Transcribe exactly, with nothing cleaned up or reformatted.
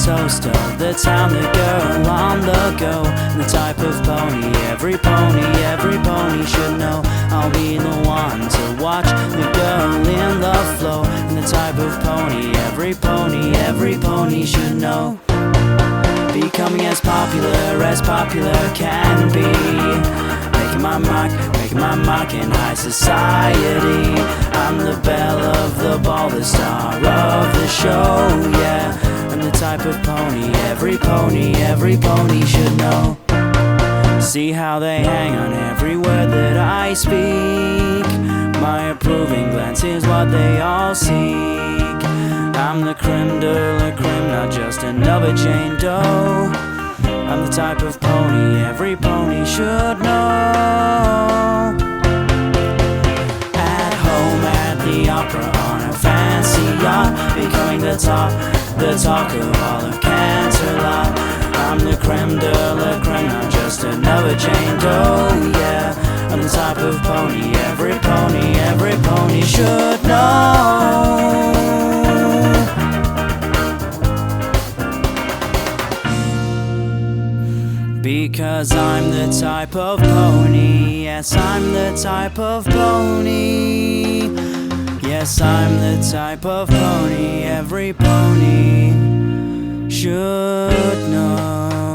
toast of the town, the girl on the go, and the type of pony every pony, every pony should know. I'll be the one to watch the girl in the flow, and the type of pony every pony, every pony should know. Becoming as popular as popular can be, making my mark, making my mark in high society. I'm the belle of the ball, the star of the show, yeah. I'm the type of pony every pony, every pony should know. See how they hang on every word that I speak. My approving glance is what they all seek. I'm the creme de la creme, not just another Jane Doe. I'm the type of pony every pony should know. At home at the opera on a fancy yacht, becoming the top, the talk of all of Canterlot. I'm the creme de la creme, not just another Jane Doe, yeah. I'm the type of pony every pony, every pony should know. Because I'm the type of pony, yes, I'm the type of pony. Yes, I'm the type of pony every pony should know.